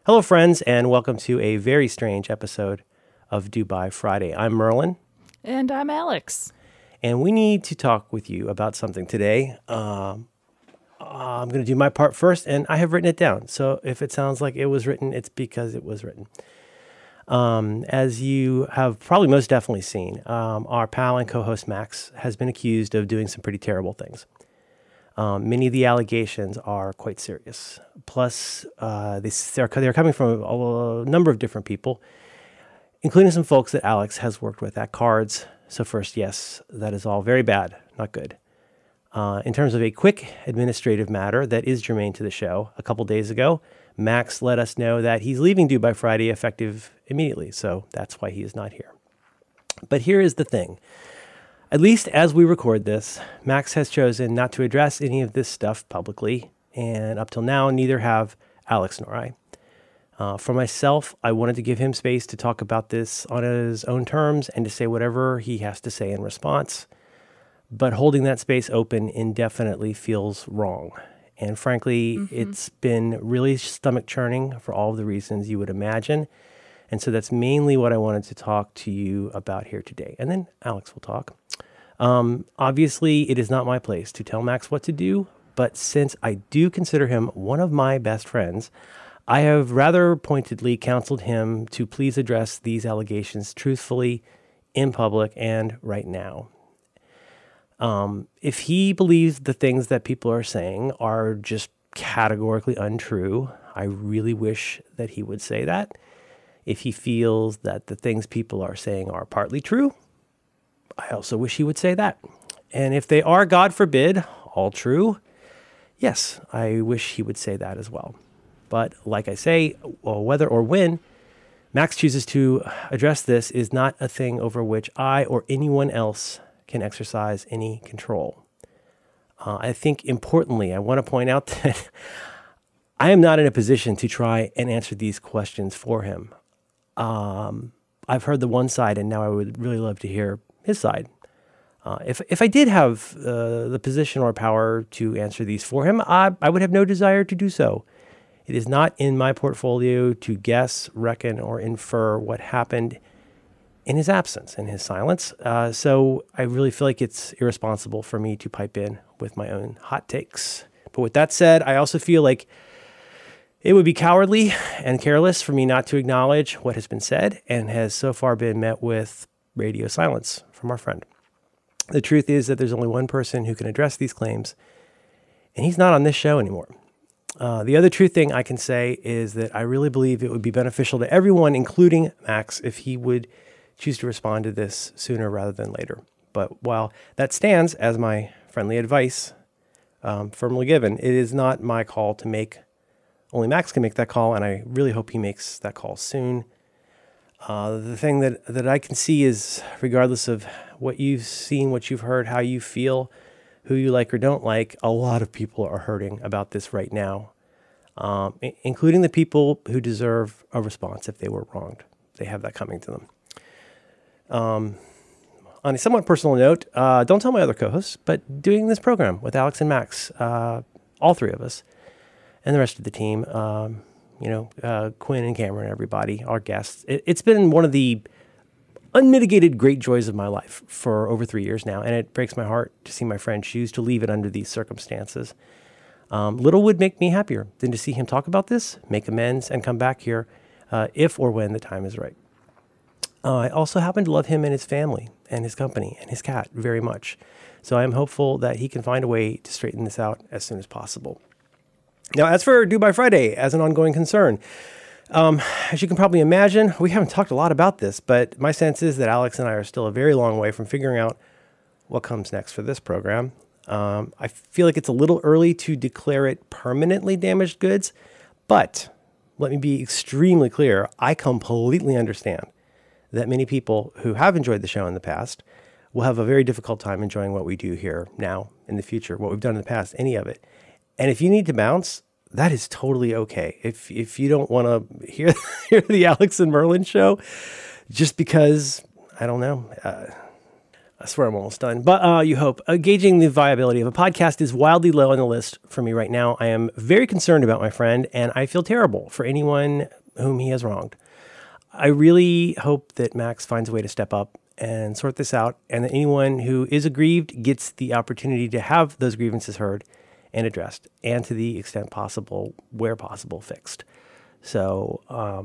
Hello, friends, and welcome to a very strange episode of Dubai Friday. I'm Merlin. And I'm Alex. And we need to talk with you about something today. I'm going to do my part first, and I have written it down. So if it sounds like it was written, it's because it was written. As you have probably most definitely seen, our pal and co-host Max has been accused of doing some pretty terrible things. Many of the allegations are quite serious. Plus, they're coming from a number of different people, including some folks that Alex has worked with at Cards. So first, yes, that is all very bad, not good. In terms of a quick administrative matter that is germane to the show, a couple days ago, Max let us know that he's leaving Dubai Friday effective immediately. So that's why he is not here. But here is the thing. At least as we record this, Max has chosen not to address any of this stuff publicly, and up till now, neither have Alex nor I. For myself, I wanted to give him space to talk about this on his own terms and to say whatever he has to say in response. But holding that space open indefinitely feels wrong. And frankly, It's been really stomach churning for all of the reasons you would imagine. And so that's mainly what I wanted to talk to you about here today. And then Alex will talk. Obviously, it is not my place to tell Max what to do, but since I do consider him one of my best friends, I have rather pointedly counseled him to please address these allegations truthfully, in public, and right now. If he believes the things that people are saying are just categorically untrue, I really wish that he would say that. If he feels that the things people are saying are partly true, I also wish he would say that. And if they are, God forbid, all true, yes, I wish he would say that as well. But like I say, whether or when Max chooses to address this is not a thing over which I or anyone else can exercise any control. I think importantly, I want to point out that I am not in a position to try and answer these questions for him. I've heard the one side, and now I would really love to hear his side. If I did have the position or power to answer these for him, I would have no desire to do so. It is not in my portfolio to guess, reckon, or infer what happened in his absence, in his silence. So I really feel like it's irresponsible for me to pipe in with my own hot takes. But with that said, I also feel like it would be cowardly and careless for me not to acknowledge what has been said and has so far been met with radio silence from our friend. The truth is that there's only one person who can address these claims, and he's not on this show anymore. The other true thing I can say is that I really believe it would be beneficial to everyone, including Max, if he would choose to respond to this sooner rather than later. But while that stands as my friendly advice, firmly given, it is not my call to make. Only Max can make that call, and I really hope he makes that call soon. The thing that I can see is, regardless of what you've seen, what you've heard, how you feel, who you like or don't like, a lot of people are hurting about this right now, including the people who deserve a response if they were wronged. They have that coming to them. On a somewhat personal note, don't tell my other co-hosts, but doing this program with Alex and Max, all three of us, and the rest of the team, Quinn and Cameron, everybody, our guests. It's been one of the unmitigated great joys of my life for over 3 years now, and it breaks my heart to see my friend choose to leave it under these circumstances. Little would make me happier than to see him talk about this, make amends, and come back here if or when the time is right. I also happen to love him and his family and his company and his cat very much. So I am hopeful that he can find a way to straighten this out as soon as possible. Now, as for Dubai Friday, as an ongoing concern, as you can probably imagine, we haven't talked a lot about this, but my sense is that Alex and I are still a very long way from figuring out what comes next for this program. I feel like it's a little early to declare it permanently damaged goods, but let me be extremely clear. I completely understand that many people who have enjoyed the show in the past will have a very difficult time enjoying what we do here now in the future, what we've done in the past, any of it. And if you need to bounce, that is totally okay. If you don't want to hear the Alex and Merlin show, just because, I don't know, I swear I'm almost done, but you hope. Gauging the viability of a podcast is wildly low on the list for me right now. I am very concerned about my friend, and I feel terrible for anyone whom he has wronged. I really hope that Max finds a way to step up and sort this out, and that anyone who is aggrieved gets the opportunity to have those grievances heard and addressed, and to the extent possible, where possible, fixed. So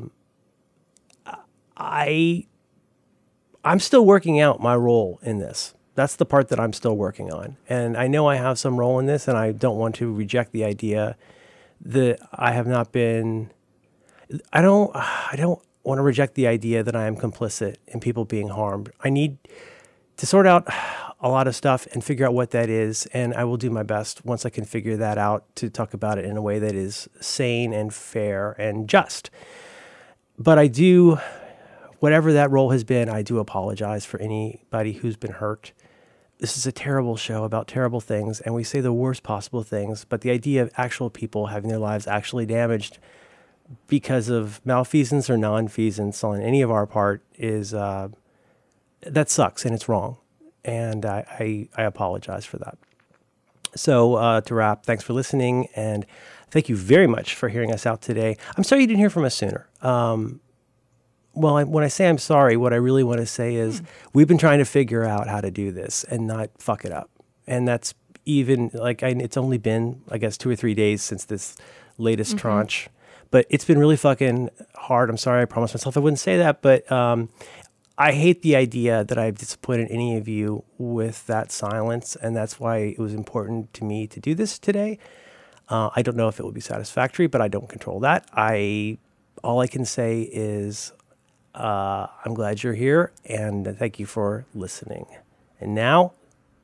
I'm still working out my role in this. That's the part that I'm still working on. And I know I have some role in this, and I don't want to reject the idea that I have not been, I don't want to reject the idea that I am complicit in people being harmed. I need to sort out a lot of stuff and figure out what that is. And I will do my best once I can figure that out to talk about it in a way that is sane and fair and just. But I do, whatever that role has been, I do apologize for anybody who's been hurt. This is a terrible show about terrible things, and we say the worst possible things, but the idea of actual people having their lives actually damaged because of malfeasance or nonfeasance on any of our part is, that sucks, and it's wrong. And I apologize for that. So to wrap, thanks for listening, and thank you very much for hearing us out today. I'm sorry you didn't hear from us sooner. When I say I'm sorry, what I really want to say is we've been trying to figure out how to do this and not fuck it up. And that's even, it's only been, I guess, 2 or 3 days since this latest tranche. But it's been really fucking hard. I'm sorry, I promised myself I wouldn't say that. But I hate the idea that I've disappointed any of you with that silence. And that's why it was important to me to do this today. I don't know if it will be satisfactory, but I don't control that. All I can say is I'm glad you're here, and thank you for listening. And now,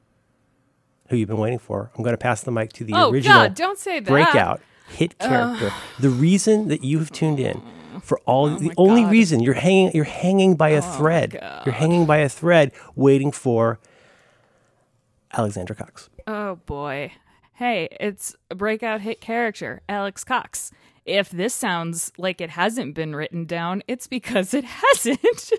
who you've been waiting for, I'm going to pass the mic to the original God, don't say that. breakout hit character. The reason that you have tuned in for the only reason you're hanging by a thread. You're hanging by a thread, waiting for Alexandra Cox. Oh boy. Hey, it's a breakout hit character, Alex Cox. If this sounds like it hasn't been written down, it's because it hasn't.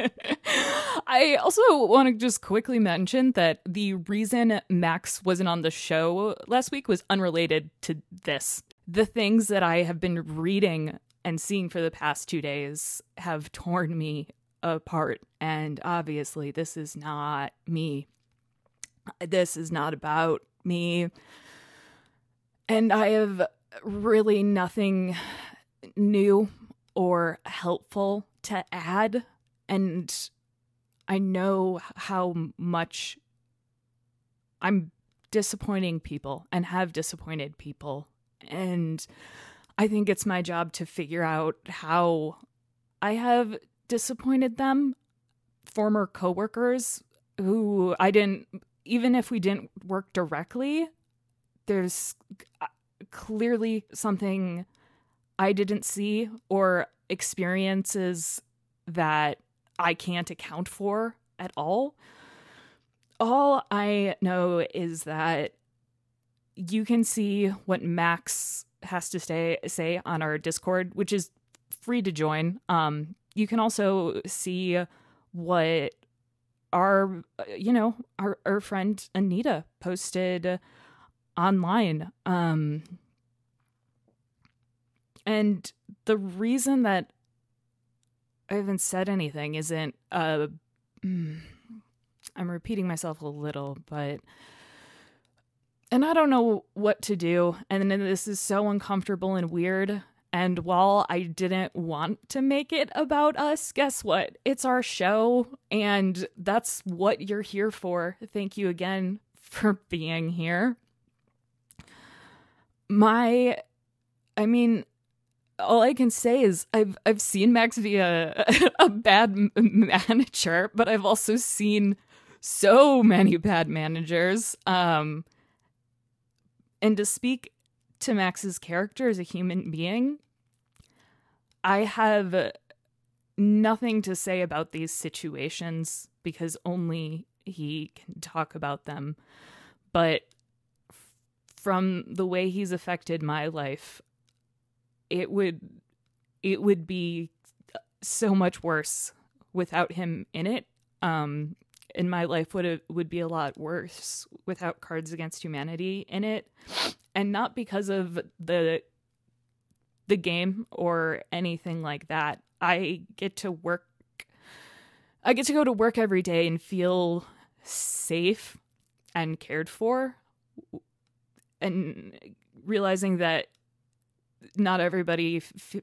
I also want to just quickly mention that the reason Max wasn't on the show last week was unrelated to this. The things that I have been reading and seeing for the past 2 days have torn me apart. And obviously, this is not me. This is not about me. And I have really nothing new or helpful to add, and I know how much I'm disappointing people and have disappointed people, and I think it's my job to figure out how I have disappointed them. Former coworkers who even if we didn't work directly, there's clearly something I didn't see or experiences that I can't account for at all. All I know is that you can see what Max has to say on our Discord, which is free to join. You can also see what our friend Anita posted online. And the reason that I haven't said anything isn't, I'm repeating myself a little, and I don't know what to do. And then this is so uncomfortable and weird. And while I didn't want to make it about us, guess what? It's our show, and that's what you're here for. Thank you again for being here. All I can say is I've seen Max be a bad manager, but I've also seen so many bad managers. And to speak to Max's character as a human being, I have nothing to say about these situations because only he can talk about them. But from the way he's affected my life, it would be so much worse without him in it. and my life would be a lot worse without Cards Against Humanity in it. And not because of the game or anything like that. I get to go to work every day and feel safe and cared for, and realizing that not everybody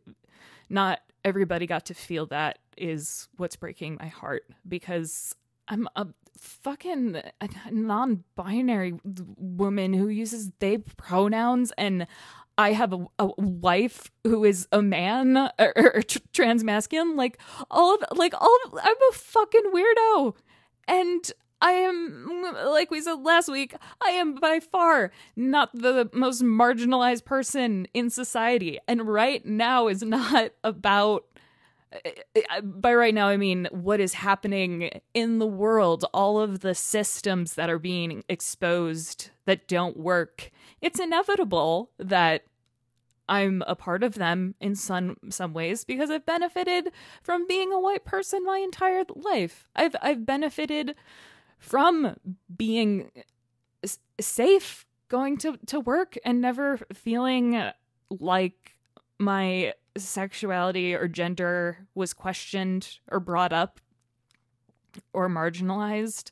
got to feel that is what's breaking my heart, because I'm a fucking non-binary woman who uses they pronouns, and I have a wife who is a man or transmasculine. I'm a fucking weirdo, and I am, like we said last week, I am by far not the most marginalized person in society. And right now is not about, by right now I mean what is happening in the world, all of the systems that are being exposed that don't work. It's inevitable that I'm a part of them in some ways, because I've benefited from being a white person my entire life. I've benefited from being safe going to work and never feeling like my sexuality or gender was questioned or brought up or marginalized.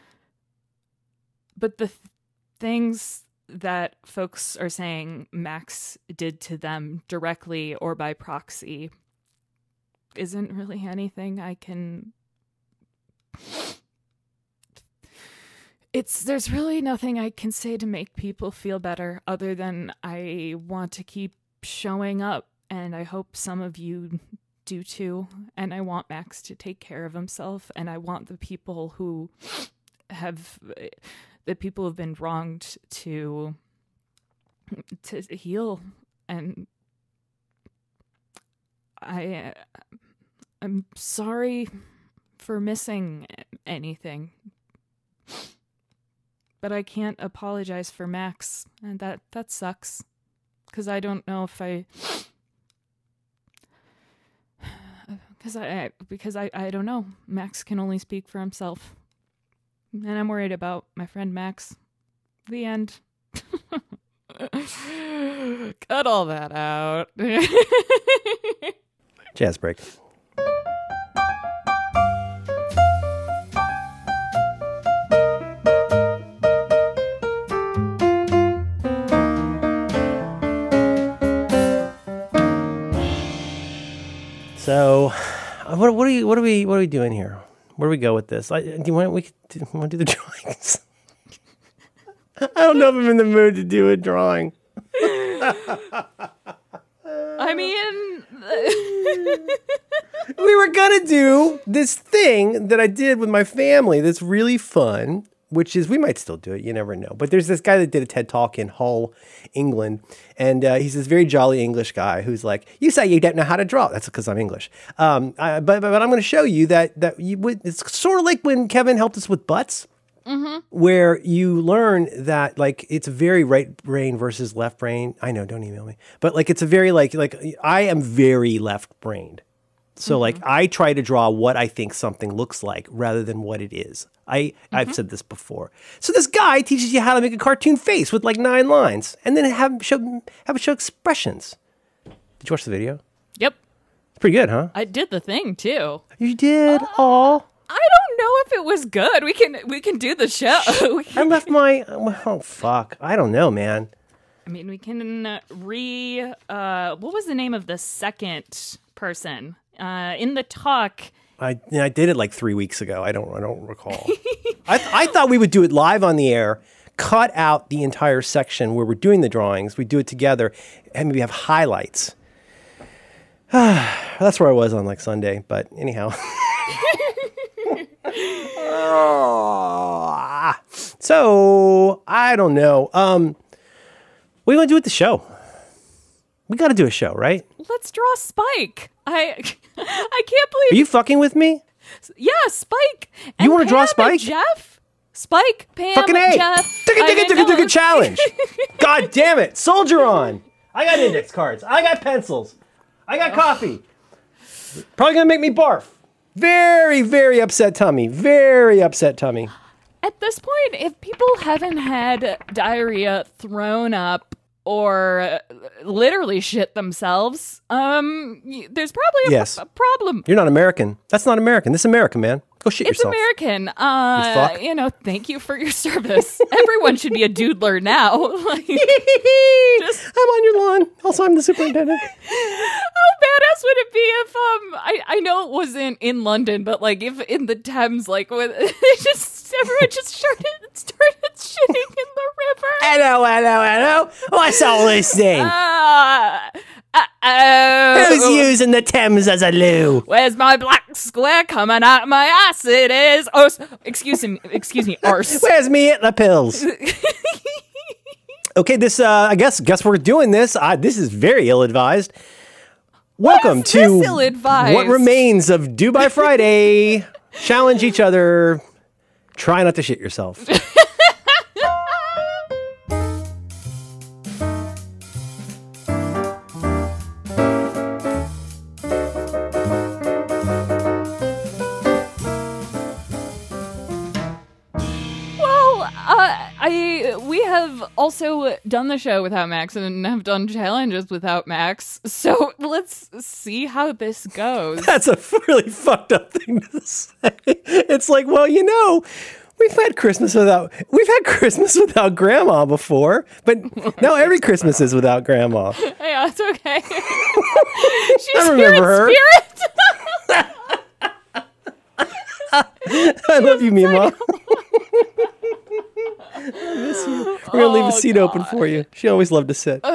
But the things that folks are saying Max did to them directly or by proxy isn't really anything I can... There's really nothing I can say to make people feel better other than I want to keep showing up, and I hope some of you do too. And I want Max to take care of himself, and I want the people who've been wronged to heal. And I'm sorry for missing anything, but I can't apologize for Max, and that sucks, because I don't know if I don't know. Max can only speak for himself, and I'm worried about my friend Max. The end. Cut all that out. Jazz break. So, what are we doing here? Where do we go with this? Do you want to do the drawings? I don't know if I'm in the mood to do a drawing. I mean, we were gonna do this thing that I did with my family that's really fun, which is, we might still do it, you never know. But there's this guy that did a TED Talk in Hull, England, and he's this very jolly English guy who's like, you say you don't know how to draw. That's because I'm English. But I'm going to show you that it's sort of like when Kevin helped us with butts, where you learn that, like, it's very right brain versus left brain. I know, don't email me. But like, it's a very like I am very left brained. So like, I try to draw what I think something looks like rather than what it is. I've said this before. So this guy teaches you how to make a cartoon face with like 9 lines, and then have it show expressions. Did you watch the video? Yep. It's pretty good, huh? I did the thing too. You did? Aw. I don't know if it was good. We can do the show. I left my... Oh, fuck. I don't know, man. I mean, we can what was the name of the second person? In the talk... I did it like 3 weeks ago. I don't recall. I thought we would do it live on the air, cut out the entire section where we're doing the drawings. We do it together, and maybe have highlights. That's where I was on like Sunday, but anyhow. So I don't know. What are you gonna do with the show? We got to do a show, right? Let's draw Spike. I can't believe. Are you fucking with me? Yeah, Spike. You want to draw Spike? Jeff? Spike, Pam, fucking A. Jeff. Good challenge. God damn it. Soldier on. I got index cards. I got pencils. I got coffee. Probably going to make me barf. Very, very upset tummy. Very upset tummy. At this point, if people haven't had diarrhea, thrown up, or literally shit themselves, there's probably a problem. You're not American. That's not American. This is America, man. Go shit yourself. It's American. Thank you for your service. Everyone should be a doodler now. Like, I'm on your lawn. Also, I'm the superintendent. How badass would it be if I know it wasn't in London, but like if in the Thames, like when everyone just started shitting in the river. Hello. What's all this thing? Who's using the Thames as a loo? Where's my black square coming out my ass? It is. Oh, excuse me, arse. Where's me at the pills? Okay, this I guess we're doing this. This is very ill-advised. Welcome to what remains of Dubai Friday. Challenge each other. Try not to shit yourself. We have also done the show without Max and have done challenges without Max. So let's see how this goes. That's a really fucked up thing to say. It's like, well, we've had Christmas without Grandma before, but now every Christmas is without Grandma. Yeah, it's okay. I remember her. I love you, Mima. I miss you. We're going to leave a seat open for you. She always loved to sit.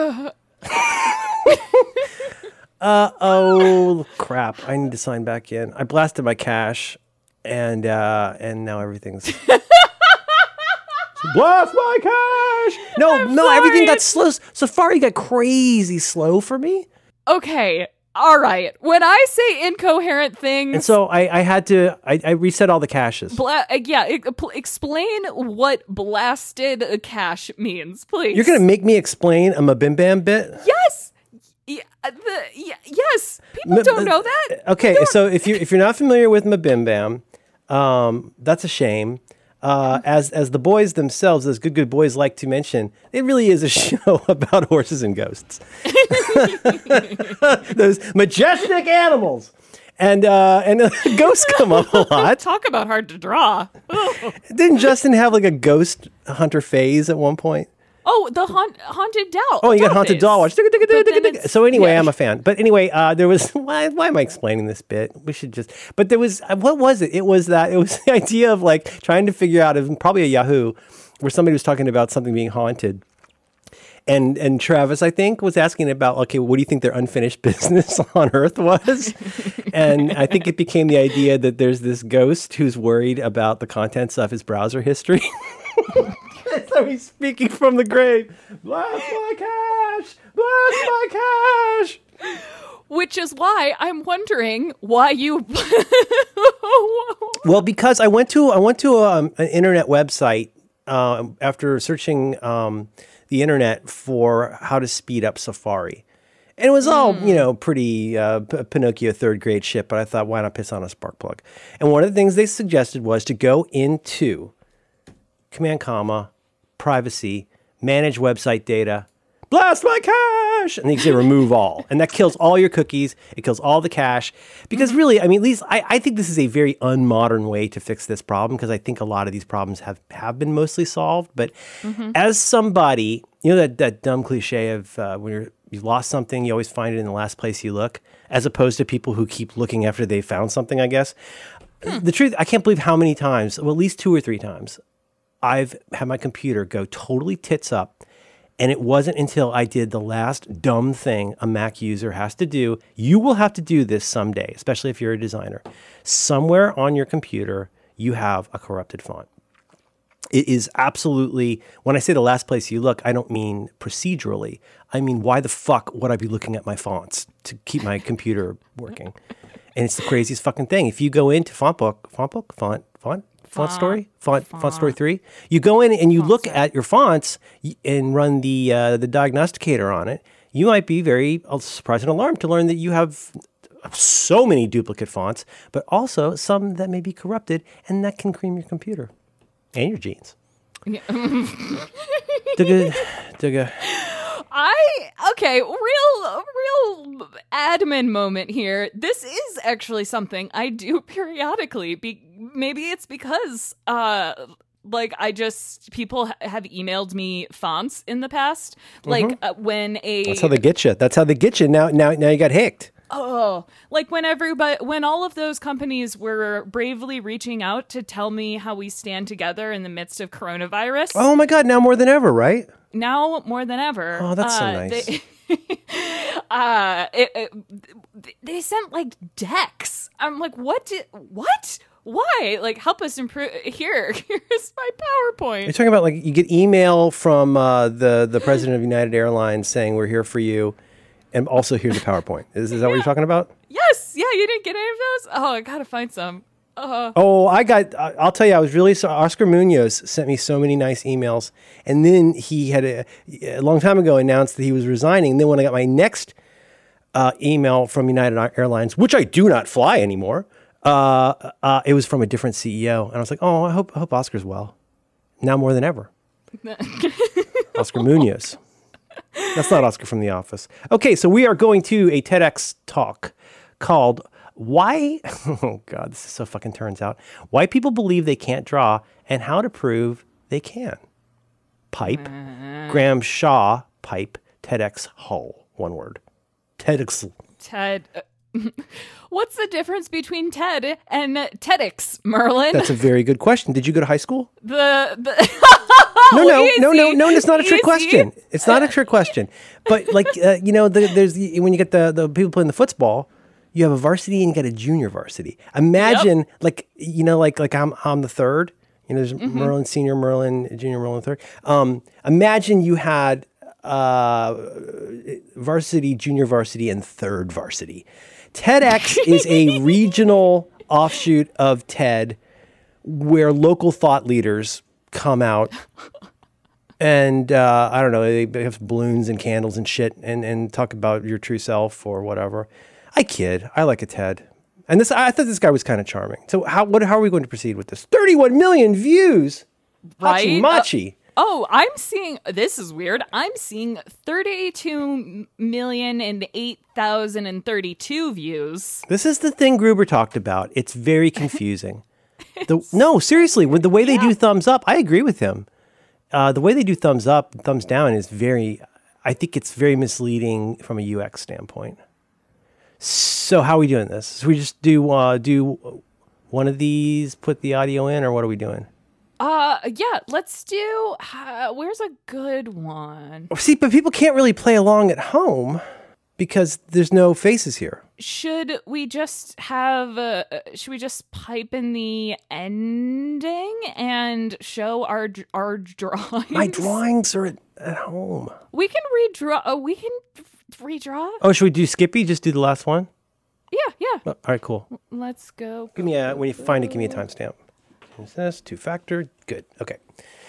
Oh, crap. I need to sign back in. I blasted my cache, and now everything's... Blast my cache! No, everything got slow. Safari got crazy slow for me. Okay. All right. When I say incoherent things... And so I had to... I reset all the caches. Explain what blasted a cache means, please. You're going to make me explain a Mabimbam bit? Yes! Yes! People don't know that. Okay, so if you're not familiar with Mabimbam, that's a shame. As the boys themselves, as good boys like to mention, it really is a show about horses and ghosts. Those majestic animals. And ghosts come up a lot. Talk about hard to draw. Didn't Justin have like a ghost hunter phase at one point? Oh, the haunted doll. Oh, you got haunted doll watch. So anyway, I'm a fan. But anyway, there was why am I explaining this bit? We should just. But there was what was it? It was the idea of like trying to figure out. It was probably a Yahoo, where somebody was talking about something being haunted. And Travis, I think, was asking about, okay, what do you think their unfinished business on Earth was? And I think it became the idea that there's this ghost who's worried about the contents of his browser history. So he's speaking from the grave. Blast my cache! Blast my cache! Which is why I'm wondering why you... Well, because I went to an internet website after searching the internet for how to speed up Safari. And it was all, pretty Pinocchio third grade shit, but I thought, why not piss on a spark plug? And one of the things they suggested was to go into Command, privacy, manage website data, blast my cache, and you say remove all. And that kills all your cookies. It kills all the cache. Because really, I mean, at least I think this is a very unmodern way to fix this problem, because I think a lot of these problems have been mostly solved. But as somebody, that dumb cliche of when you've lost something, you always find it in the last place you look, as opposed to people who keep looking after they found something, I guess. The truth, I can't believe how many times, well, at least 2 or 3 times, I've had my computer go totally tits up, and it wasn't until I did the last dumb thing a Mac user has to do. You will have to do this someday, especially if you're a designer. Somewhere on your computer, you have a corrupted font. It is absolutely, when I say the last place you look, I don't mean procedurally. I mean, why the fuck would I be looking at my fonts to keep my computer working? And it's the craziest fucking thing. If you go into Font Story 3. You go in and you look at your fonts and run the diagnosticator on it. You might be very surprised and alarmed to learn that you have so many duplicate fonts, but also some that may be corrupted, and that can cream your computer and your jeans. Yeah. Digga. Okay, real admin moment here. This is actually something I do periodically. Maybe it's because people have emailed me fonts in the past. Like That's how they get you. That's how they get you. Now you got hicked. Oh, like when all of those companies were bravely reaching out to tell me how we stand together in the midst of coronavirus. Oh my God, now more than ever, right? Now more than ever. Oh, that's so nice. They sent like decks. I'm like, what? Why? Like, help us improve. Here's my PowerPoint. You're talking about like you get email from the president of United Airlines saying we're here for you. And also, here's a PowerPoint. Is that what you're talking about? Yes. Yeah, you didn't get any of those? Oh, I got to find some. I'll tell you, I was really sorry. Oscar Munoz sent me so many nice emails. And then he had a long time ago announced that he was resigning. And then when I got my next email from United Airlines, which I do not fly anymore, it was from a different CEO. And I was like, oh, I hope Oscar's well. Now more than ever. Oscar Munoz. That's not Oscar from The Office. Okay, so we are going to a TEDx talk called Why, oh God, this is so fucking turns out, Why People Believe They Can't Draw and How to Prove They Can. Pipe, Graham Shaw, pipe, TEDx Hull, one word. TEDx. TED. What's the difference between TED and TEDx, Merlin? That's a very good question. Did you go to high school? No, it's not a trick question. It's not a trick question. But like, there's when you get the people playing the football, you have a varsity and you got a junior varsity. Imagine like I'm the third. There's Merlin Senior, Merlin Junior, Merlin third. Imagine you had varsity, junior varsity, and third varsity. TEDx is a regional offshoot of TED where local thought leaders come out and I don't know, they have balloons and candles and shit and talk about your true self or whatever. I kid. I like a TED. And I thought this guy was kind of charming. So how are we going to proceed with this? 31 million views. Right? Machi. I'm seeing, this is weird. I'm seeing 32,008,032 views. This is the thing Gruber talked about. It's very confusing. No, seriously, with the way they do thumbs up, I agree with him. The way they do thumbs up, thumbs down is I think it's very misleading from a UX standpoint. So how are we doing this? So we just do one of these, put the audio in, or what are we doing? Yeah, let's do, where's a good one? See, but people can't really play along at home because there's no faces here. Should we just pipe in the ending and show our drawings? My drawings are at home. We can redraw. Oh, should we do Skippy? Just do the last one? Yeah. All right, cool. Let's go. Give me when you find it, give me a timestamp. This 2-factor, good. Okay.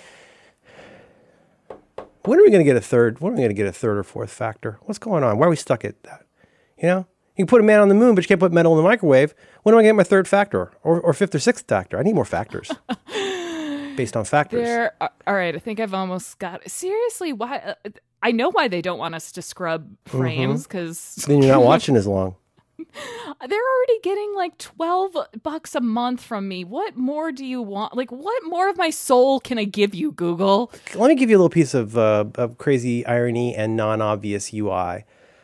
When are we going to get a third? When are we going to get a third or fourth factor? What's going on? Why are we stuck at that? You can put a man on the moon, but you can't put metal in the microwave. When am I going to get my third factor or fifth or sixth factor? I need more factors based on factors. All right, I think I've almost got it. Seriously, why? I know why they don't want us to scrub frames because then you're not watching as long. They're already getting like $12 a month from me. What more do you want? Like, what more of my soul can I give you, Google? Let me give you a little piece of crazy irony and non-obvious UI.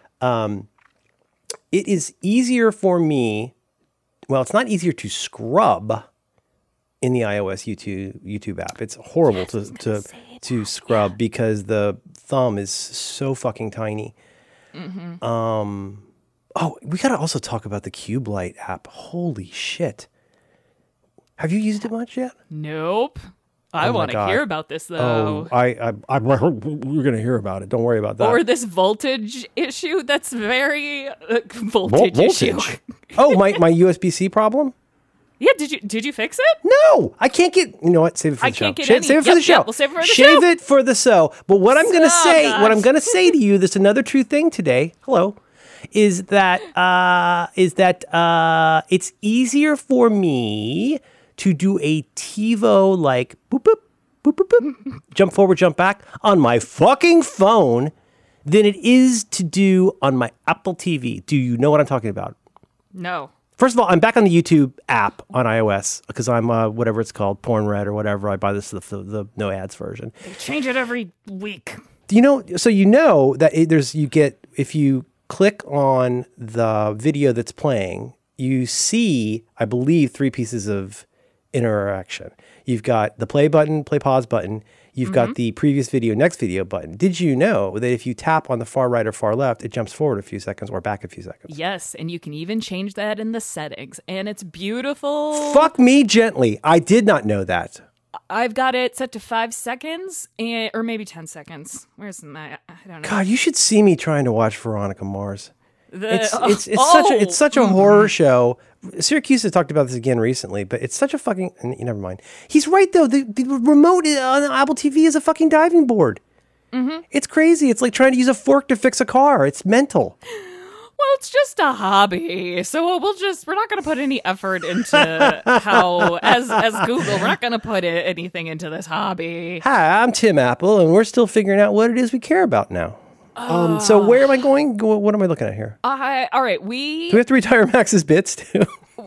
It is easier for me. Well, it's not easier to scrub in the iOS YouTube app. It's horrible to scrub because the thumb is so fucking tiny. Mm-hmm. Oh, we got to also talk about the Cube Light app. Holy shit. Have you used it much yet? Nope. I want to hear about this, though. We're going to hear about it. Don't worry about that. Or this voltage issue. That's very voltage issue. Oh, my USB-C problem? Yeah, did you fix it? No, I can't get. You know what? Save it for the show. Save it for the show. Yeah, we'll save it for the show. Shave it for the show. But what I'm going to say to you, there's another true thing today. Hello. is that it's easier for me to do a TiVo like boop boop boop boop boop, jump forward, jump back on my fucking phone than it is to do on my Apple TV. Do you know what I'm talking about? No. First of all, I'm back on the YouTube app on iOS because I'm whatever it's called, Porn Red or whatever. I buy the no ads version. They change it every week. You know, so you know that if you click on the video that's playing, you see, I believe, 3 pieces of interaction. You've got the play button, play pause button. You've got the previous video, next video button. Did you know that if you tap on the far right or far left, it jumps forward a few seconds or back a few seconds? Yes, and you can even change that in the settings, and it's beautiful. Fuck me gently. I did not know that. I've got it set to 5 seconds, or maybe 10 seconds. Where's my? I don't know. God, you should see me trying to watch Veronica Mars. It's such a horror show. Syracuse has talked about this again recently, but it's such a fucking. Never mind. He's right though. The remote on Apple TV is a fucking diving board. Mm-hmm. It's crazy. It's like trying to use a fork to fix a car. It's mental. Well, it's just a hobby, so we're not going to put any effort into how, as Google, we're not going to put anything into this hobby. Hi, I'm Tim Apple, and we're still figuring out what it is we care about now. So where am I going? What am I looking at here? All right, Do we have to retire Max's bits too?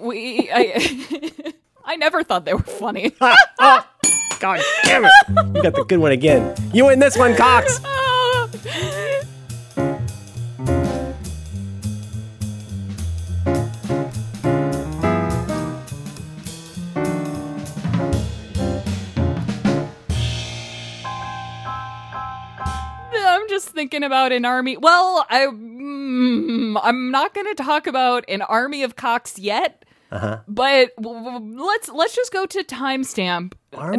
I never thought they were funny. God damn it! You got the good one again. You win this one, Cox. I'm just thinking about an army. Well, I'm not going to talk about an army of cocks yet. But let's just go to timestamp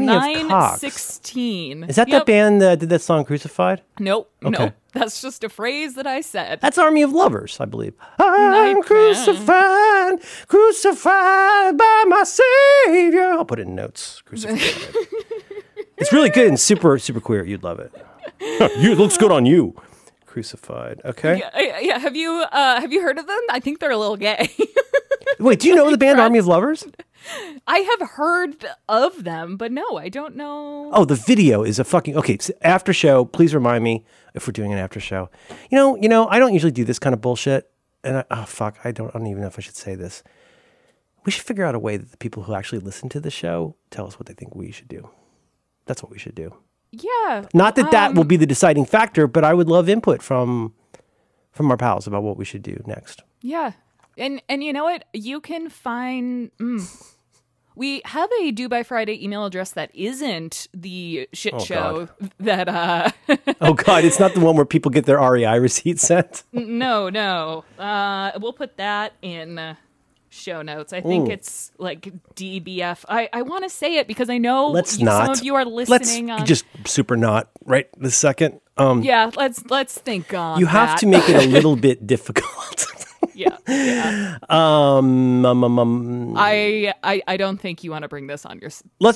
9/16. Is that band that did that song Crucified? Nope. Okay. Nope. That's just a phrase that I said. That's Army of Lovers, I believe. I'm crucified by my Savior. I'll put it in notes. Crucified. It's really good and super, super queer. You'd love it. It looks good on you. Crucified. Okay. Yeah. Have you heard of them? I think they're a little gay. Wait, do you know the band Army of Lovers? I have heard of them, but no, I don't know. Oh, the video is a fucking so after show. Please remind me if we're doing an after show. You know, I don't usually do this kind of bullshit, and I don't even know if I should say this. We should figure out a way that the people who actually listen to the show tell us what they think we should do. That's what we should do. Yeah. Not that will be the deciding factor, but I would love input from our pals about what we should do next. Yeah. And you know what? You can find... We have a Due by Friday email address that isn't the shit show God. that... Oh, God. It's not the one where people get their REI receipt sent? No. We'll put that in show notes. I think it's like DBF. I want to say it because I know some of you are listening. Let's just super not right this second. Yeah, let's think on You have to make it a little bit difficult. Yeah. I don't think you want to bring this on yourself. Let's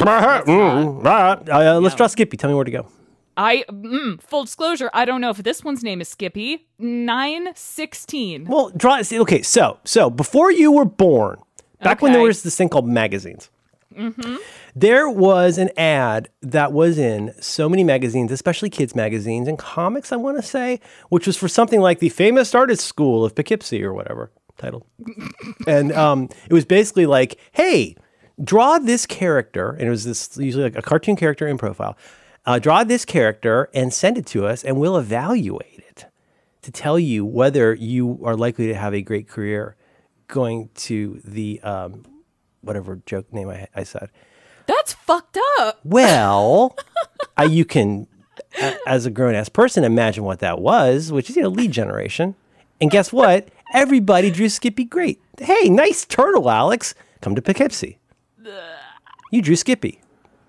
draw Skippy. Tell me where to go. Full disclosure, I don't know if this one's name is Skippy. 9/16. Well, okay. So before you were born, back when there was this thing called magazines, there was an ad that was in so many magazines, especially kids magazines and comics, I want to say, which was for something like the Famous Artist School of Poughkeepsie or whatever title. And it was basically like, hey, draw this character, and it was this usually like a cartoon character in profile. Draw this character and send it to us, and we'll evaluate it to tell you whether you are likely to have a great career going to the whatever joke name I said. That's fucked up. Well, you can, as a grown-ass person, imagine what that was, which is lead generation. And guess what? Everybody drew Skippy great. Hey, nice turtle, Alex. Come to Poughkeepsie. You drew Skippy.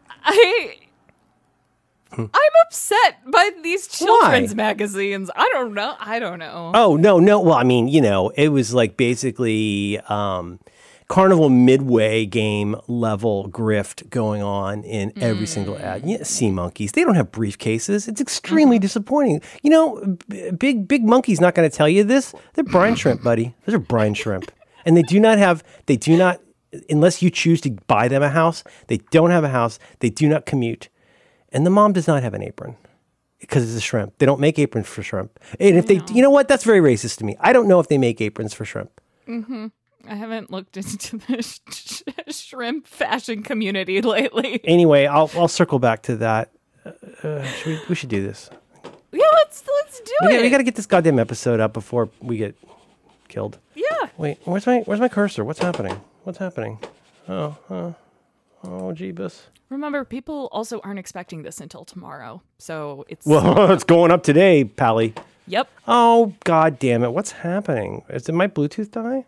I'm upset by these children's magazines. I don't know. Oh, no. Well, I mean, it was like basically Carnival Midway game level grift going on in every single ad. Yeah, sea monkeys, they don't have briefcases. It's extremely disappointing. You know, big monkey's not going to tell you this. They're brine shrimp, buddy. Those are brine shrimp. And they do not, unless you choose to buy them a house, they don't have a house. They do not commute. And the mom does not have an apron because it's a shrimp. They don't make aprons for shrimp. And if they, you know what? That's very racist to me. I don't know if they make aprons for shrimp. Mm-hmm. I haven't looked into the shrimp fashion community lately. Anyway, I'll circle back to that. We should do this. Yeah, let's do it. We got to get this goddamn episode up before we get killed. Yeah. Wait, where's my cursor? What's happening? Oh, Jeebus. Remember, people also aren't expecting this until tomorrow, so it's... Well, it's going up today, Pally. Yep. Oh, god damn it. What's happening? Did my Bluetooth die?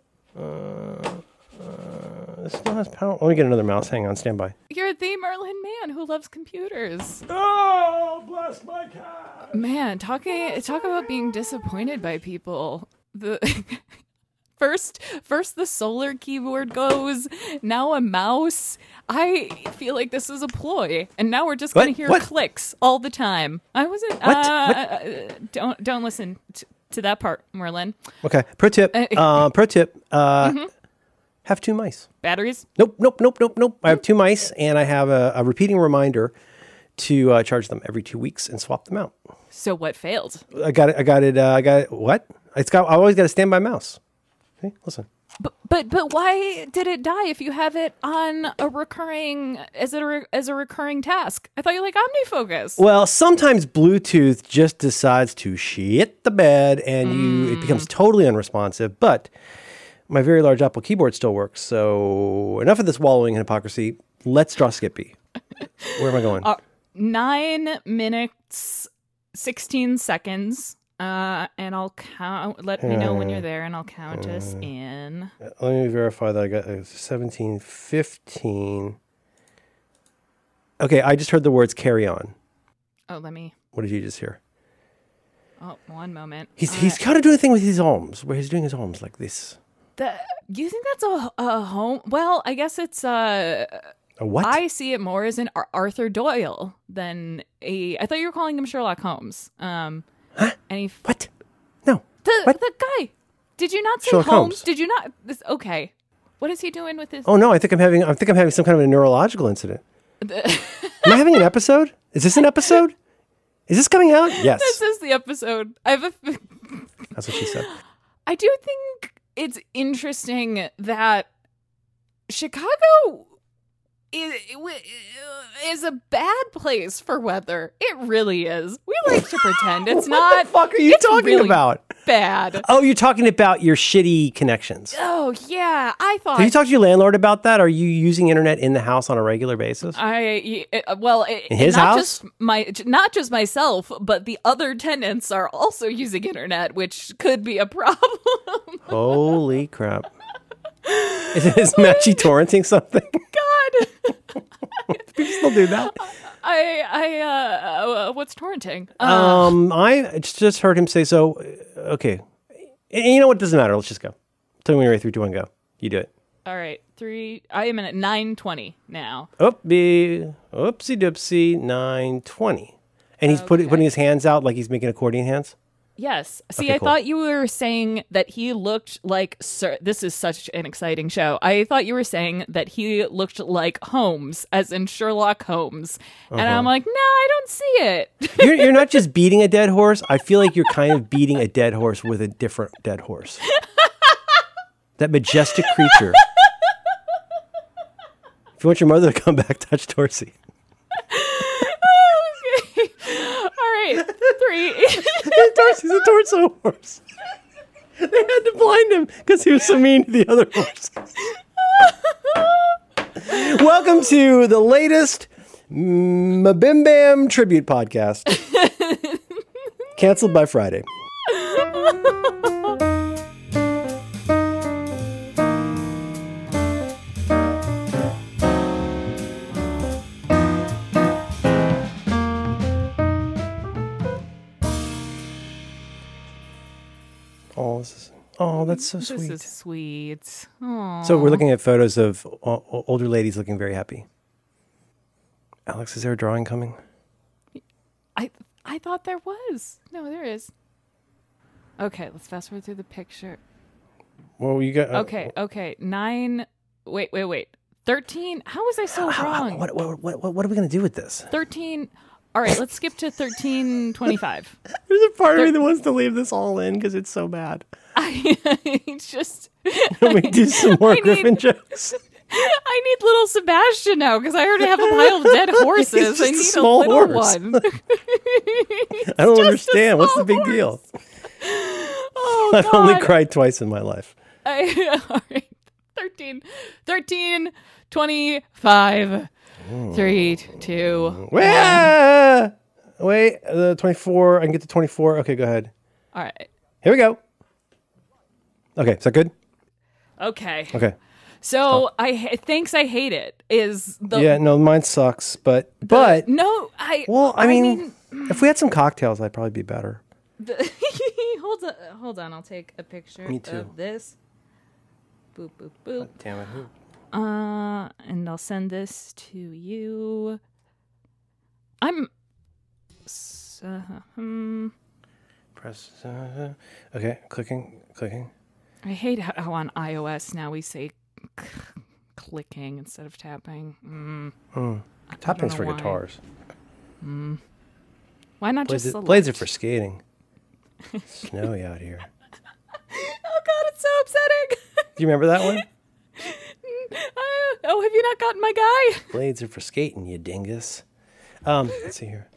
This still has power. Let me get another mouse. Hang on, stand by. You're the Merlin man who loves computers. Oh, bless my cat. Man, talk about being disappointed by people. The first the solar keyboard goes, now a mouse. I feel like this is a ploy, and now we're just going to hear clicks all the time. I wasn't. What? Don't listen to that part, Merlin. Okay. Pro tip. Have two mice. Batteries? Nope. I have two mice, and I have a repeating reminder to charge them every 2 weeks and swap them out. So what failed? I got it. What? I always got a standby mouse. Okay, listen. But why did it die if you have it on a recurring as a recurring task? I thought you like OmniFocus. Well, sometimes Bluetooth just decides to shit the bed and it becomes totally unresponsive. But my very large Apple keyboard still works. So enough of this wallowing in hypocrisy. Let's draw Skippy. Where am I going? 9 minutes, 16 seconds. And I'll count. Let me know when you're there, and I'll count us in. Let me verify that I got 17, 15. Okay, I just heard the words "carry on." Oh, let me. What did you just hear? Oh, one moment. He's kind of doing a thing with his arms, where he's doing his arms like this. You think that's a home? Well, I guess it's A what? I see it more as an Arthur Doyle than a. I thought you were calling him Sherlock Holmes. Huh? What? No. The guy. Did you not say Sherlock Holmes? Did you not? Okay. What is he doing with his? Oh no! I think I'm having some kind of a neurological incident. Am I having an episode? Is this an episode? Is this coming out? Yes. This is the episode. That's what she said. I do think it's interesting that Chicago is a bad place for weather. It really is. We like to pretend it's not. What the fuck are you talking really about? Bad. Oh, you're talking about your shitty connections. Oh, yeah. I thought. Have you talked to your landlord about that? Are you using internet in the house on a regular basis? In his house? Not just myself, but the other tenants are also using internet, which could be a problem. Holy crap. Is Matchy torrenting something? God. People still do that. What's torrenting? I just heard him say so. Okay. And you know what? It doesn't matter. Let's just go. Tell me when you're ready. 3, 2, 1, go. You do it. All right. I am at 9:20 now. Oopsie doopsie, 9:20. And he's putting his hands out like he's making accordion hands? Yes. See, Okay, I cool. thought you were saying that he looked like this is such an exciting show. I thought you were saying that he looked like Holmes, as in Sherlock Holmes. And I'm like, no, I don't see it. You're not just beating a dead horse. I feel like you're kind of beating a dead horse with a different dead horse. That majestic creature. If you want your mother to come back, touch Dorsey. Okay. All right. 3. Dorsey's a torso horse. They had to blind him because he was so mean to the other horse. Welcome to the latest Mabim Bam tribute podcast. Canceled by Friday. that's so This sweet. is sweet. Aww. So we're looking at photos of older ladies looking very happy. Alex, is there a drawing coming? I thought there was. No, there is. Okay, let's fast forward through the picture. Well, you got... Okay. 9... Wait. 13? How was I so wrong? What are we going to do with this? 13... All right, let's skip to 1325. There's a part of me that wants to leave this all in because it's so bad. It's just... Can we do some more Griffin jokes? I need little Sebastian now because I already have a pile of dead horses. I just a need a small little horse. one. I don't understand. What's the big deal? Oh, I've God. only cried twice in my life. All right. 13, 25. 3, 2. Wait, 24. I can get to 24. Okay, go ahead. All right. Here we go. Okay, is that good? Okay. Okay. So thanks. I hate it. Is the Yeah, no, mine sucks, but no? I mean, if we had some cocktails, I'd probably be better. Hold on. I'll take a picture Me too. of this. Boop boop boop. Damn it. And I'll send this to you. Press. Okay, clicking. I hate how on iOS now we say clicking instead of tapping. Tapping's for why. guitars. Why not just select? Blades are for skating. Snowy out here. Oh God, it's so upsetting. Do you remember that one? Oh, have you not gotten my guy? Blades are for skating, you dingus. Let's see here.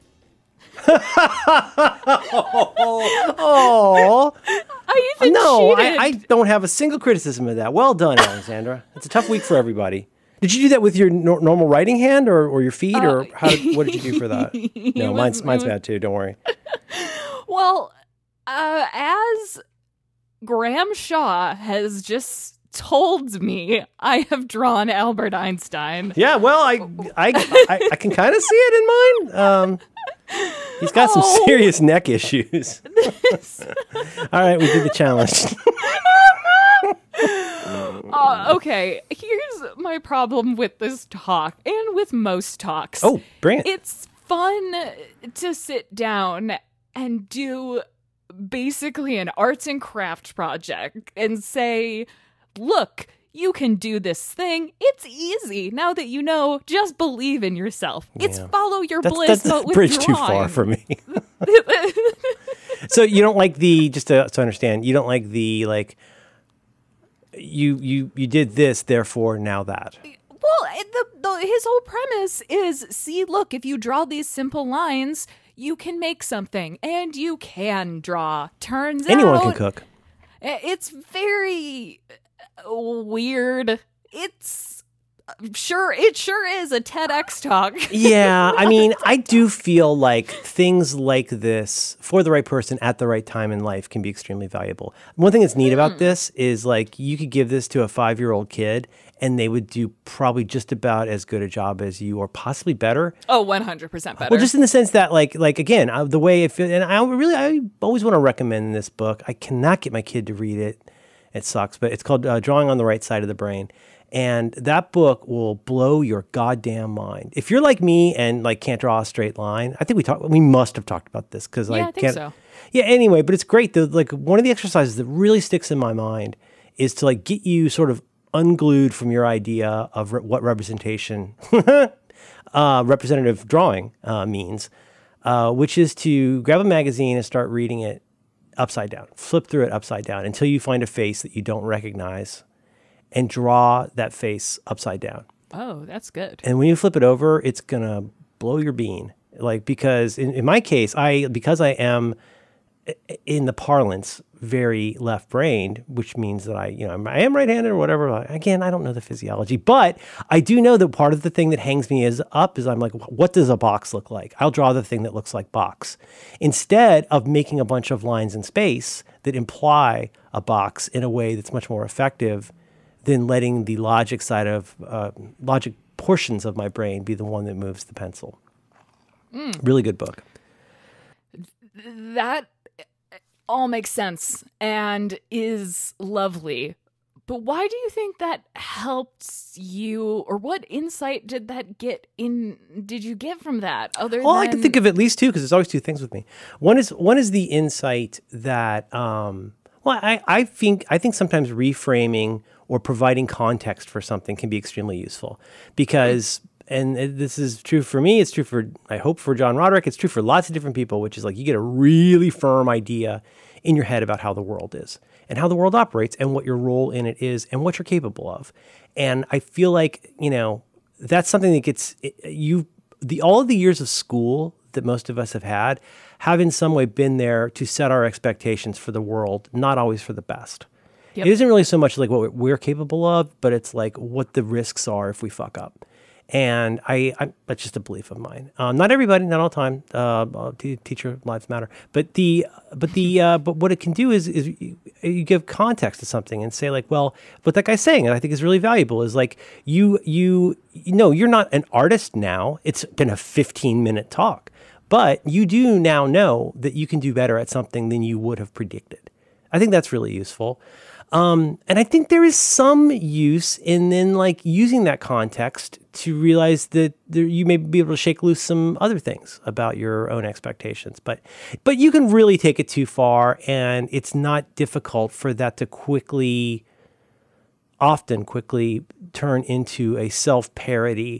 Oh, I even no, cheated. I don't have a single criticism of that. Well done, Alexandra. It's a tough week for everybody. Did you do that with your normal writing hand or your feet, or what did you do for that? No, mine's bad too. Don't worry. Well, as Graham Shaw has just told me, I have drawn Albert Einstein. Yeah, well, I can kind of see it in mine. He's got some serious neck issues. All right, we did the challenge. Okay, here's my problem with this talk and with most talks. Oh, bring it. It's fun to sit down and do basically an arts and craft project and say, look, you can do this thing. It's easy. Now that you know, just believe in yourself. It's follow your bliss, that's but a with bridge drawing. too far for me. So you don't like the, just to understand, you don't like the, like, you did this, therefore now that. Well, his whole premise is, see, look, if you draw these simple lines, you can make something, and you can draw. Turns out Anyone can cook. It's very weird. It sure is a TEDx talk. Yeah, I mean, I do feel like things like this, for the right person at the right time in life, can be extremely valuable. One thing that's neat about this is, like, you could give this to a 5-year-old kid, and they would do probably just about as good a job as you, or possibly better. Oh, 100% better. Well, just in the sense that, like again, the way it feels, and I always want to recommend this book. I cannot get my kid to read it. It sucks, but it's called Drawing on the Right Side of the Brain. And that book will blow your goddamn mind. If you're like me and like can't draw a straight line, I think we must have talked about this because I think so. Yeah, anyway, but it's great. Like one of the exercises that really sticks in my mind is to like get you sort of unglued from your idea of what representation, representative drawing means, which is to grab a magazine and start reading it upside down. Flip through it upside down until you find a face that you don't recognize, and draw that face upside down. Oh, that's good. And when you flip it over, it's gonna blow your bean. Like, because in my case, because I am in the parlance very left-brained, which means that I am right-handed or whatever. Again, I don't know the physiology, but I do know that part of the thing that hangs me is I'm like, what does a box look like? I'll draw the thing that looks like box, instead of making a bunch of lines in space that imply a box in a way that's much more effective than letting the logic side of logic portions of my brain be the one that moves the pencil. Really good book. That all makes sense and is lovely. But why do you think that helped you, or what insight did you get from that? I can think of at least two, because there's always two things with me. One is the insight that, I think sometimes reframing or providing context for something can be extremely useful, because, and this is true for me, it's true for, I hope, for John Roderick, it's true for lots of different people, which is like you get a really firm idea in your head about how the world is and how the world operates and what your role in it is and what you're capable of. And I feel like, that's something that gets all of the years of school that most of us have in some way been there to set our expectations for the world, not always for the best. Yep. It isn't really so much like what we're capable of, but it's like what the risks are if we fuck up. And I that's just a belief of mine. Not everybody, not all the time. Teacher lives matter. But what it can do is you give context to something and say like, well, what that guy's saying, and I think is really valuable, is like you're not an artist now. It's been a 15-minute talk, but you do now know that you can do better at something than you would have predicted. I think that's really useful. And I think there is some use in then like using that context to realize that you may be able to shake loose some other things about your own expectations. But you can really take it too far, and it's not difficult for that to often quickly turn into a self-parody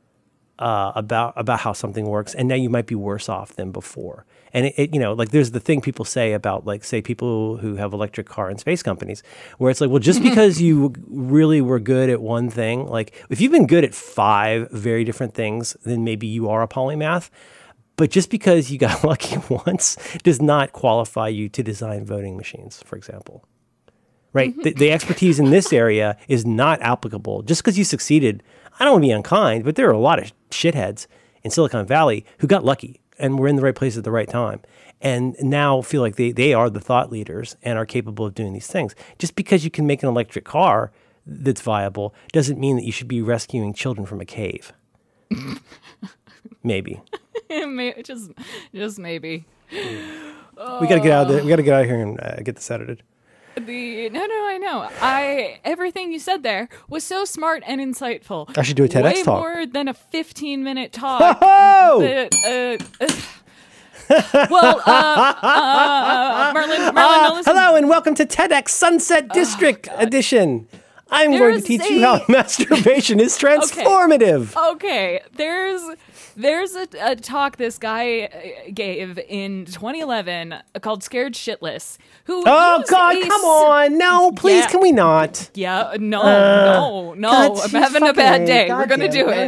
about how something works, and now you might be worse off than before. And it like there's the thing people say about like, say, people who have electric car and space companies, where it's like, well, just because you really were good at one thing, like if you've been good at 5 very different things, then maybe you are a polymath. But just because you got lucky once does not qualify you to design voting machines, for example. Right? The expertise in this area is not applicable. Just because you succeeded, I don't want to be unkind, but there are a lot of shitheads in Silicon Valley who got lucky and were in the right place at the right time, and now feel like they are the thought leaders and are capable of doing these things. Just because you can make an electric car that's viable doesn't mean that you should be rescuing children from a cave. Maybe. just maybe. We got to get out of there. We got to get out of here and get this edited. I know. Everything you said there was so smart and insightful. I should do a TEDx talk. Way more than a 15-minute talk. Marlon, hello and welcome to TEDx Sunset District Edition. I'm going to teach you how masturbation is transformative. Okay. There's a talk this guy gave in 2011 called Scared Shitless. Come on. No, please, can we not? Yeah, no. I'm having a bad day. We're going to do it.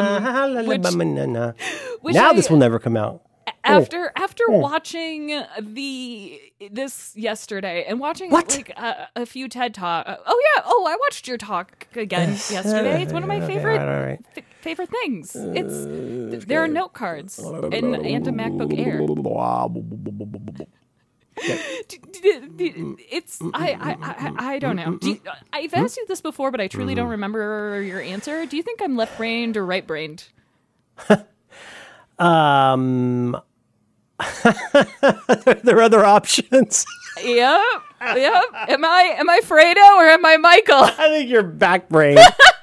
Now this will never come out. After watching this yesterday and watching like a few TED Talks. I watched your talk again yesterday. It's one of my favorite things. There are note cards and a MacBook Air. I don't know. I've asked you this before, but I truly don't remember your answer. Do you think I'm left-brained or right-brained? There are other options. Yep. Am I Fredo or am I Michael? I think you're back-brained.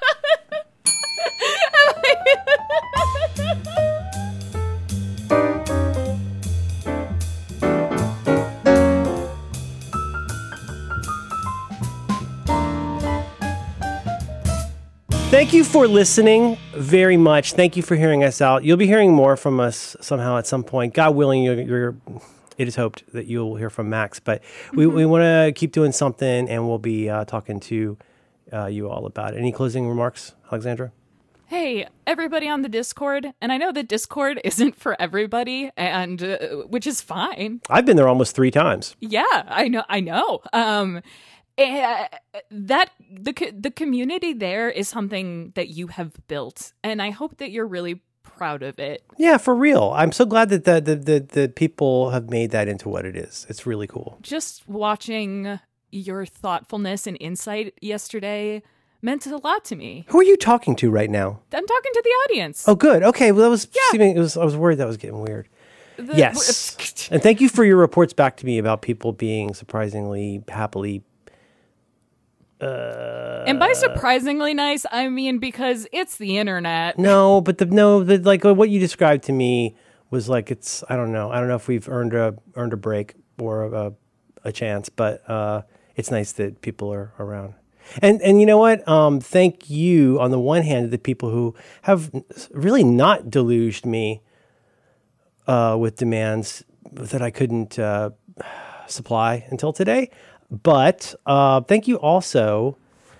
Thank you for listening very much. Thank you for hearing us out. You'll be hearing more from us somehow at some point. God willing, it is hoped that you'll hear from Max. But we want to keep doing something, and we'll be talking to you all about it. Any closing remarks, Alexandra? Hey, everybody on the Discord. And I know that Discord isn't for everybody, and which is fine. I've been there almost 3 times. Yeah, I know. That the community there is something that you have built, and I hope that you're really proud of it. Yeah, for real. I'm so glad that the people have made that into what it is. It's really cool. Just watching your thoughtfulness and insight yesterday meant a lot to me. Who are you talking to right now? I'm talking to the audience. Oh, good. Okay. Well, I was worried that was getting weird. Yes. And thank you for your reports back to me about people being surprisingly happily. And by surprisingly nice, I mean because it's the internet. No, but like what you described to me was like I don't know if we've earned a break or a chance, but it's nice that people are around. And you know what? Thank you on the one hand to the people who have really not deluged me with demands that I couldn't supply until today. But thank you also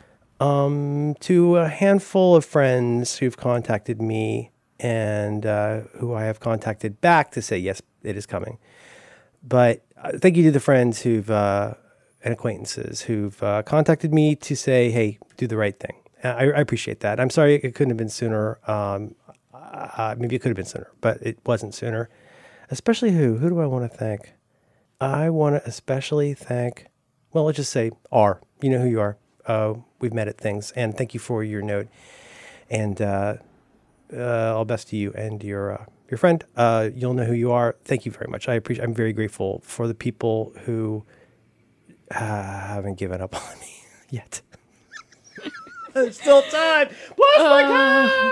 to a handful of friends who've contacted me and who I have contacted back to say, yes, it is coming. But thank you to the friends and acquaintances who've contacted me to say, hey, do the right thing. I appreciate that. I'm sorry it couldn't have been sooner. Maybe it could have been sooner, but it wasn't sooner. Especially who? Who do I want to thank? I want to especially thank, well, let's just say R. You know who you are. We've met at things. And thank you for your note. And all best to you and your friend. You'll know who you are. Thank you very much. I'm very grateful for the people who haven't given up on me yet. There's still time. What's my God?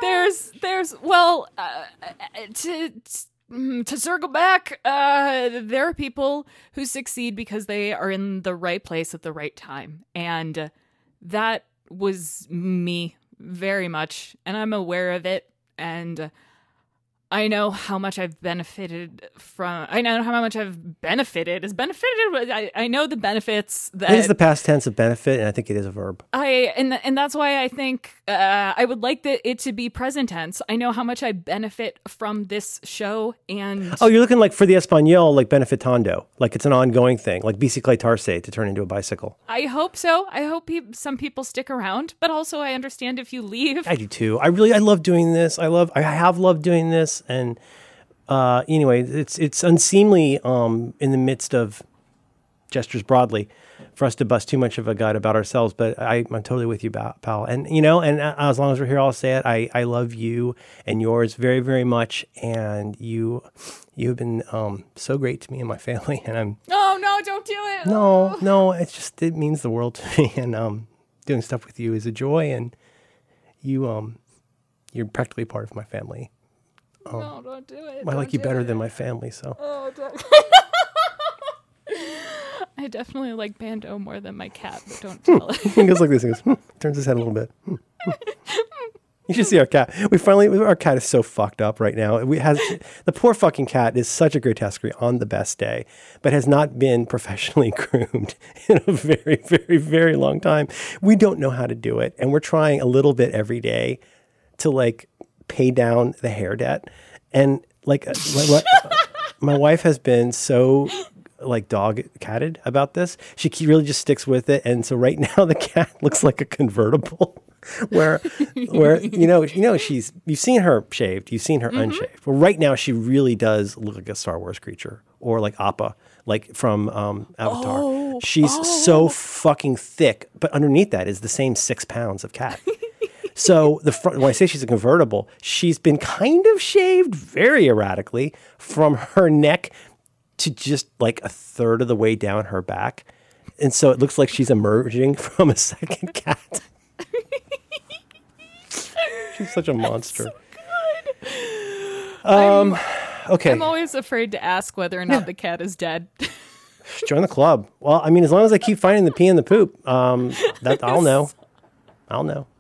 To circle back, there are people who succeed because they are in the right place at the right time. And that was me very much. And I'm aware of it. And I know how much I've benefited from. I know how much I've benefited. I know the benefits. That it is the past tense of benefit, and I think it is a verb. And that's why I think I would like it to be present tense. I know how much I benefit from this show, and you're looking like for the Espanol, like benefitando, like it's an ongoing thing, like bicicletarse to turn into a bicycle. I hope so. I hope some people stick around, but also I understand if you leave. I do too. I love doing this. I have loved doing this. And anyway, it's unseemly in the midst of gestures broadly for us to bust too much of a gut about ourselves. But I'm totally with you, pal. And as long as we're here, I'll say it. I love you and yours very, very much. And you have been so great to me and my family. And I'm no, don't do it. No, it means the world to me. And doing stuff with you is a joy. And you're practically part of my family. No, don't do it. I like you better than my family, so. Oh, don't. I definitely like Bando more than my cat, but don't tell it. He goes like this. He goes, turns his head a little bit. You should see our cat. Our cat is so fucked up right now. The poor fucking cat is such a grotesquerie on the best day, but has not been professionally groomed in a very, very, very long time. We don't know how to do it, and we're trying a little bit every day to pay down the hair debt. And my wife has been so dog-catted about this. She really just sticks with it. And so right now the cat looks like a convertible where you've seen her shaved, you've seen her unshaved. Well, right now she really does look like a Star Wars creature or like Appa, like from Avatar. She's so fucking thick, but underneath that is the same 6 pounds of cat. So when I say she's a convertible, she's been kind of shaved very erratically from her neck to just a third of the way down her back. And so it looks like she's emerging from a second cat. She's such a monster. So good. Okay. I'm always afraid to ask whether or not the cat is dead. Join the club. Well, I mean, as long as I keep finding the pee and the poop, that I'll know.